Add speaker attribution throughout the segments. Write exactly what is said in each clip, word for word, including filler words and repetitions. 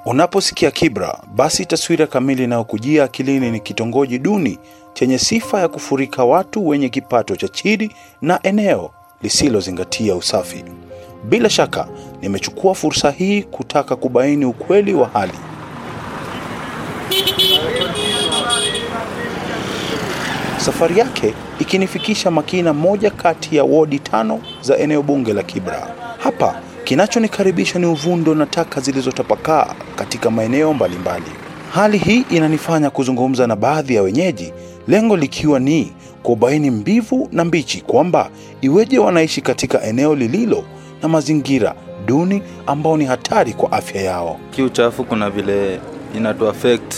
Speaker 1: Unaposikia Kibra, basi taswira kamili inayokujia akilini ni kitongoji duni chenye sifa ya kufurika watu wenye kipato cha chini na eneo lisilozingatia usafi. Bila shaka, nimechukua fursa hii kutaka kubaini ukweli wa hali. Safari yake ikinifikisha Makina, moja kati ya wodi tano za eneo bunge la Kibra. Hapa kinachonikaribisha ni uvundo na taka zilizotapakaa katika maeneo mbalimbali. Hali hii inanifanya kuzungumza na baadhi ya wenyeji, lengo likiwa ni kubaini mbivu na mbichi kwamba iweje wanaishi katika eneo lililo na mazingira duni ambao ni hatari kwa afya yao.
Speaker 2: Kiuchafu kuna vile inatu affect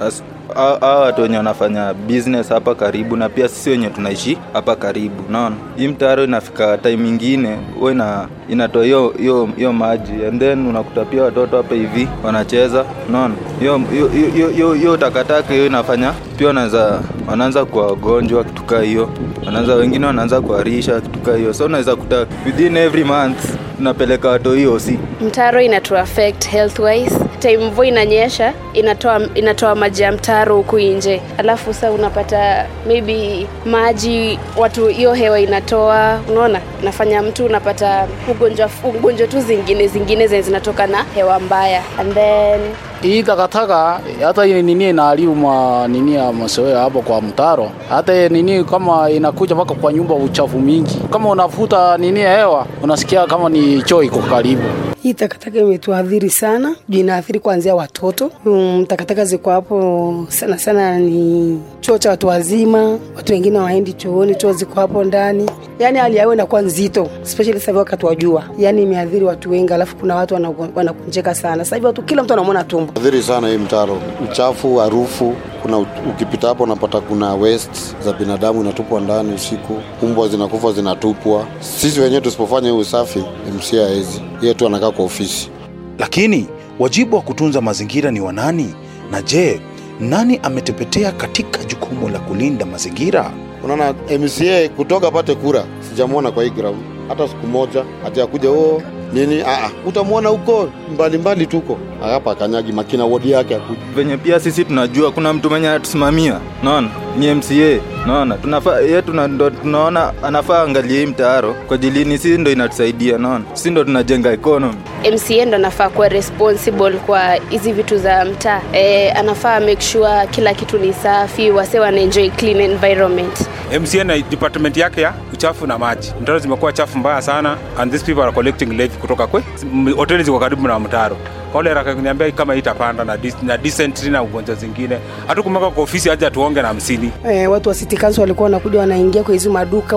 Speaker 2: hawa watu wenye wanafanya business hapa karibu, na pia sisi wenye tunaishi hapa karibu. Unaona, hii mtaro inafika time nyingine wewe na inatoa hiyo hiyo hiyo maji, and then unakuta pia watoto hapa hivi wanacheza. Unaona, hiyo hiyo hiyo hiyo takataka hiyo inafanya pia wanaanza wanaanza kwa wagonjwa kituka hiyo, wanaanza wengine wanaanza kuharisha kituka hiyo. So unaweza kuta within every month tunapeleka watu hiyo. Si
Speaker 3: mtaro inatu affect health wise. Time mvua inanyesha inatoa inatoa maji ya mtaro huku nje, alafu sasa unapata maybe maji watu hiyo hewa inatoa, unaona, nafanya mtu unapata ugonjwa ugonjwa tu zingine zingine zinatoka na hewa mbaya. And then
Speaker 4: hii takataka hata nini inaharibu ma nini ya masoea hapo kwa mtaro, hata nini kama inakuja mpaka kwa nyumba uchafu mingi. Kama unafuta nini ya hewa unasikia kama ni choo iko karibu.
Speaker 5: Hii takataka imetuadhiri sana, inaathiri kuanzia watoto. Um, takataka ziko hapo sana sana ni choo cha watu wazima, watu wengine waendi chooni, choo ziko hapo ndani. Yaani hali yao inakuwa nzito, especially sasa wakati wa jua. Yaani imeadhiri watu wengi, alafu kuna watu wanakunjeka sana. Sasa hivi watu kila mtu anaona tumbo.
Speaker 6: Adhiri sana hii mtaro. Uchafu, harufu, kuna ukipita hapo unapata kuna waste za binadamu inatupwa ndani usiku. Mbwa zinakufa zinatupwa. Sisi wenyewe tusipofanya usafi, M C A hizi yetu anakaa kwa ofisi.
Speaker 1: Lakini wajibu wa kutunza mazingira ni wanani? Na je, nani ametepetea katika jukumu la kulinda mazingira?
Speaker 6: Unaona, M C A kutoka pate kura sijamuona kwa hii ground hata siku moja. Ati akuja oh nini, ah ah utamuona huko mbali mbali tuko hapa Kanyagi Makina wodi yake akuja.
Speaker 2: Venye pia sisi tunajua kuna mtu mwenye anatusimamia, unaona, ni M C A. Unaona, tunafaa yetu ndo tunaona anafaa angalie mtaaro kwa jilini, sisi ndo inatusaidia. Unaona, sisi ndo tunajenga economy.
Speaker 3: M C A ndo anafaa kuwa responsible kwa hizi vitu za mtaa. Eh, anafaa make sure kila kitu ni safi, wase wana enjoy clean environment.
Speaker 7: M C A na department yake ya uchafu na maji, mtaro zimekuwa chafu mbaya sana, and these people are collecting levy kutoka kwe hoteli ziko karibu na mtaro. Kole raka kuniambia kama itapanda na dis, na dysentery na ugonjwa zingine, hatukumeka kwa ofisi aje tuonge na hamsini.
Speaker 5: Eh, watu wa City Council walikuwa wanakuja wanaingia kwa hizo maduka,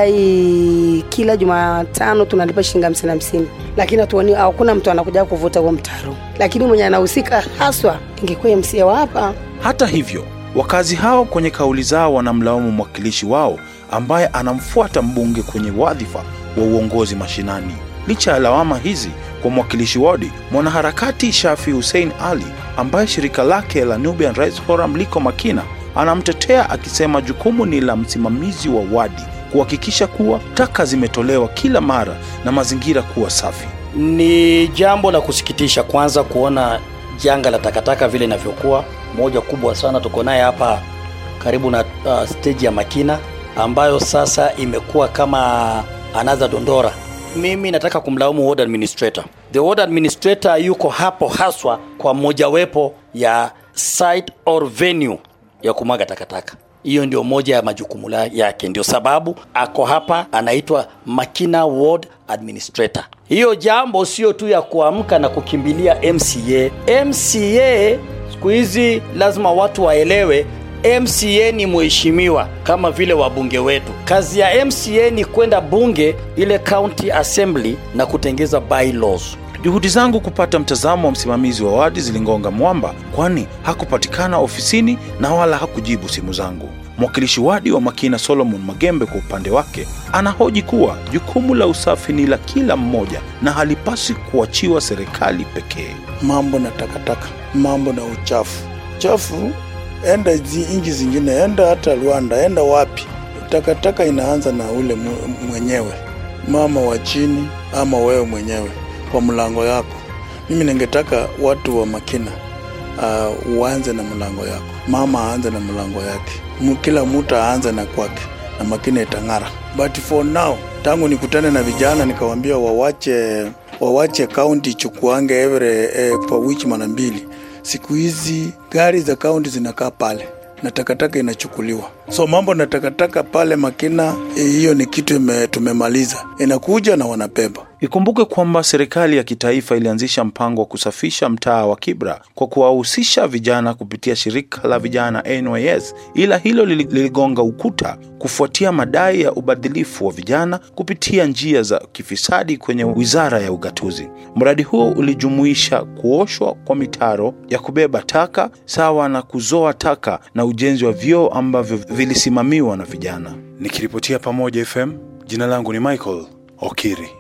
Speaker 5: wanadai kila Jumatano tunalipa shilingi hamsini hamsini. Lakini hatuoni, hakuna mtu anakuja kuvuta kwa mtaro. Lakini mwenye anahusika haswa ingekuwa M C A wa hapa.
Speaker 1: Hata hivyo, wakazi hao kwenye kauli zao wanamlaumu mwakilishi wao ambaye anamfuata mbunge kwenye wadhifa wa uongozi mashinani. Licha ya lawama hizi kwa mwakilishi wadi, mwanaharakati Shafi Hussein Ali ambaye shirika lake la Nubian Rights Forum liko Makina anamtetea akisema jukumu ni la msimamizi wa wadi kuhakikisha kuwa taka zimetolewa kila mara na mazingira kuwa safi.
Speaker 4: Ni jambo la kusikitisha kwanza kuona janga la takataka vile linavyokuwa. Moja kubwa sana tuko naye hapa karibu na uh, stage ya Makina ambayo sasa imekuwa kama anaza dondora. Mimi nataka kumlaumu ward administrator. The ward administrator yuko hapo haswa kwa mojawapo ya site or venue ya kumwaga takataka. Hiyo ndio moja ya majukumu yake, ndio sababu ako hapa, anaitwa Makina ward administrator. Hiyo jambo sio tu ya kuamka na kukimbilia M C A. M C A siku hizi lazima watu waelewe, M C A ni mheshimiwa kama vile wabunge wetu. Kazi ya M C A ni kwenda bunge, ile county assembly, na kutengeza bylaws.
Speaker 1: Juhudi zangu kupata mtazamo wa msimamizi wa wadi zilingonga mwamba, kwani hakupatikana ofisini na wala hakujibu simu zangu. Mwakilishi wadi wa Makina Solomon Magembe kwa upande wake anahoji kuwa jukumu la usafi ni la kila mmoja na halipasi kuachiwa serikali pekee.
Speaker 8: Mambo na takataka, mambo na uchafu. Chafu enda nchi zingine, enda hata Rwanda, enda wapi, takataka inaanza na ule mwenyewe, mama wa chini ama wewe mwenyewe kwa mlango yako. Mimi ningetaka watu wa Makina uh, uanze na mlango yako, mama aanze na mlango yake, kila mtu aanze na kwake, na Makina itang'ara. But for now, tangu nikutane na vijana nikawaambia wawache wawache county chukuange every eh, kwa wiki mara mbili. Siku hizi gari za county zinakaa pale na takataka inachukuliwa. So mambo na takataka pale Makina, hiyo eh, ni kitu tumemaliza. Inakuja na wanabeba.
Speaker 1: Ikumbuke kwamba serikali ya kitaifa ilianzisha mpango wa kusafisha mtaa wa Kibra kwa kuwahusisha vijana kupitia shirika la vijana N Y S, ila hilo liligonga ukuta kufuatia madai ya ubadhilifu wa vijana kupitia njia za kifisadi kwenye wizara ya ugatuzi. Mradi huo ulijumuisha kuoshwa kwa mitaro ya kubeba taka sawa na kuzoa taka na ujenzi wa vyoo ambavyo vilisimamiwa na vijana. Nikiripotia Pamoja F M, jina langu ni Michael Okiri.